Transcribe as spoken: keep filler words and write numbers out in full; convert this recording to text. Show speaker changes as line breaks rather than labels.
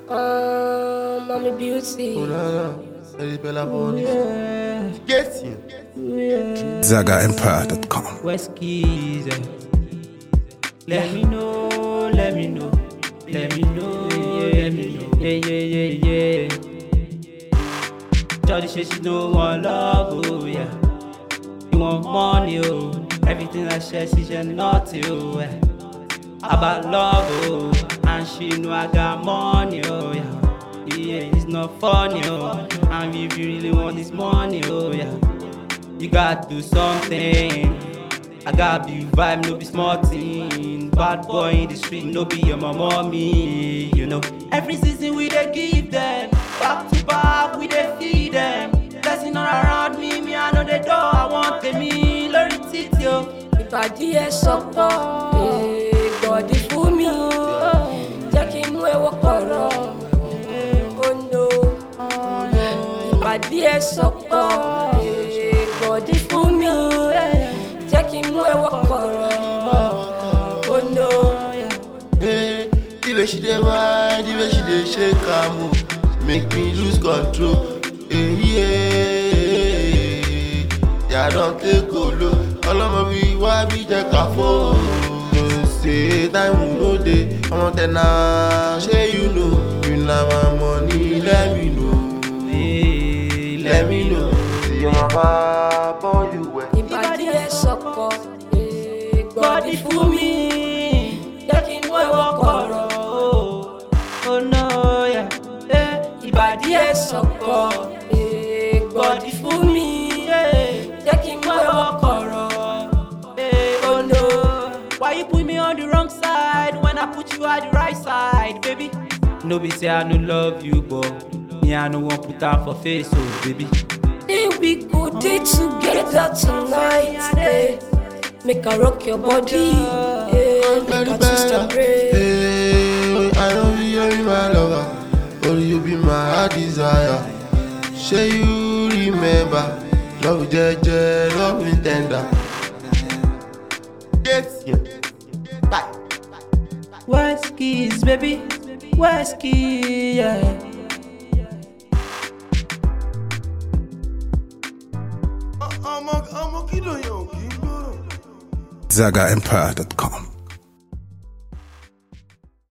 Um, I'm a beauty.
Oh, no, no. Elle est belle à bonne. Yes, yeah.
Zaga Empire dot com.
West Keys, eh. Let me know, let me know, let me know, let me know. Yeah, yeah, yeah, yeah. Jody says she don't want love, oh yeah. You want money, oh. Everything I share, she's just naughty, oh yeah. About love, oh. And she know I got money, oh yeah. Yeah, it's not funny, oh. And if you really want this money, oh yeah, you gotta do something. I gotta be vibe, no be smart thing. Bad boy in the street, no be your mommy. You know, every season we dey give them. Back to back, we dey feed them. Blessing all around me, me I know the door. I want the me, lórí títì yo.
Ìbàdí ẹ sọ̀pọ̀, ìgbọ̀dí fún mi. Jẹ́ kí inú ẹ wọ́pọ̀rọ̀, ó no. Ìbàdí ẹ sọ̀pọ̀, ìgbọ̀dí fún mi. Jẹ́ kí inú ẹ wọ́pọ̀rọ̀, ó no.
Hey, the way she dey whine, the way she dey shake her move, make me lose control. Hey, yeah, yeah, don't take go low. All of my why be just a phone. Say time no day, I'm on the now. Say you know, you know my money. Let me know,
Hey,
let me know. See you my papa, you wet.
Ìbàdí ẹ sọ̀pọ̀, ìgbọ̀dí fún mi. Jẹ́ kí inú ẹ wọ́pọ̀rọ̀,
oh no, yeah. Eh,
ìbàdí ẹ sọ̀pọ̀, ìgbọ̀dí fún mi. Jẹ́ kí inú ẹ wọ́pọ̀rọ̀, ó no.
Why you put me on the wrong side when I put you at the right side, baby? No be say I no love you, but me I no want put out for face, oh baby.
Hey, we go day together tonight. Hey, make I rock your body. Hey, make I twist and pray.
Hey, I know you be my lover, only you be my heart desire. Say you remember, love jeje, love me tender. Yes, yeah. Bye.
West Keys, baby, West Keys, yeah.
I'm a, I'm a kid on you.
Zaga Empire dot com.